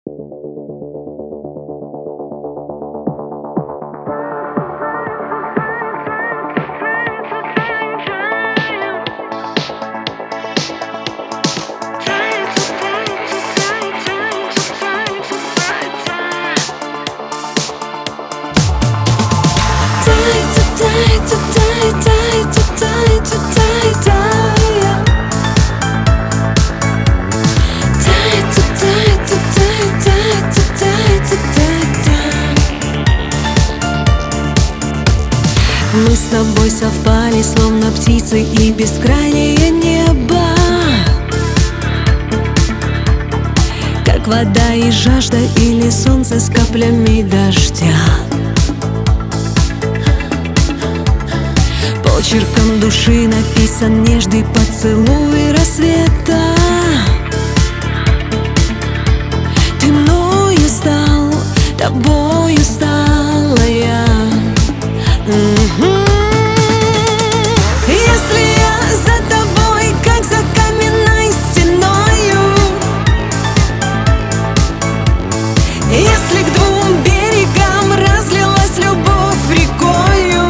Мы с тобой совпали, словно птицы и бескрайнее небо, как вода и жажда, или солнце с каплями дождя. Почерком души написан нежный поцелуй рассвета. Ты мною стал, тобою стала я. Если я за тобой, как за каменной стеною, если к двум берегам разлилась любовь рекою,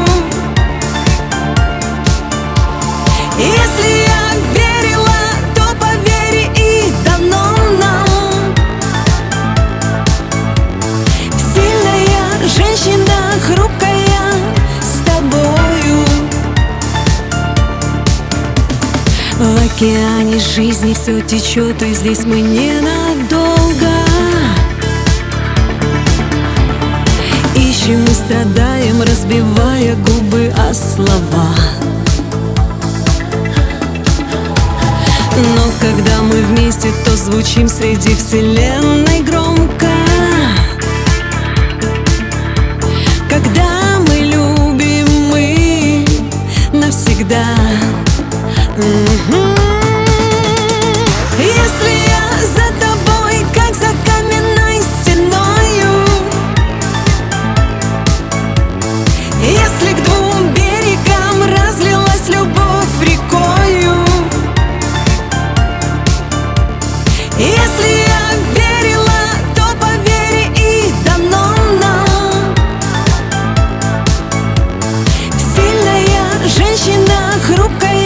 если я верила, то поверь и дано нам. Сильная женщина, хрупкая, в океане жизни все течет, и здесь мы ненадолго. Ищем и страдаем, разбивая губы о слова. Но когда мы вместе, то звучим среди вселенной громко. Когда мы любим, мы навсегда. Если я за тобой, как за каменной стеною, если к двум берегам разлилась любовь рекою, если я верила, то поверь и дано нам. Сильная женщина, хрупкая,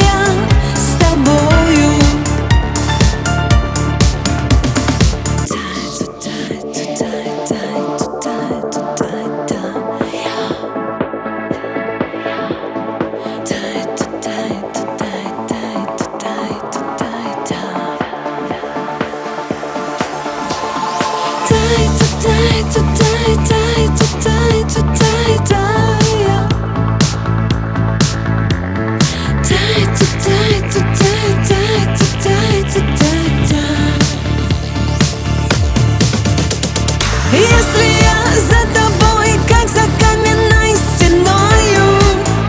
если я за тобой, как за каменной стеною,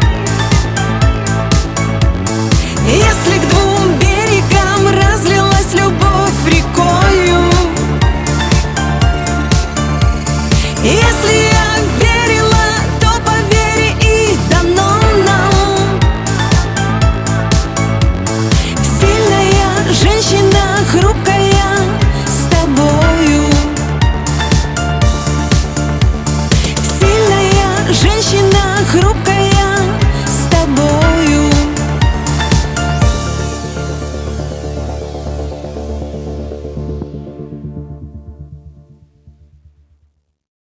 если к двум берегам разлилась любовь рекою, если я верила, то поверь и дано нам. Сильная женщина, хрупкая, с тобою. Сильная женщина, хрупкая.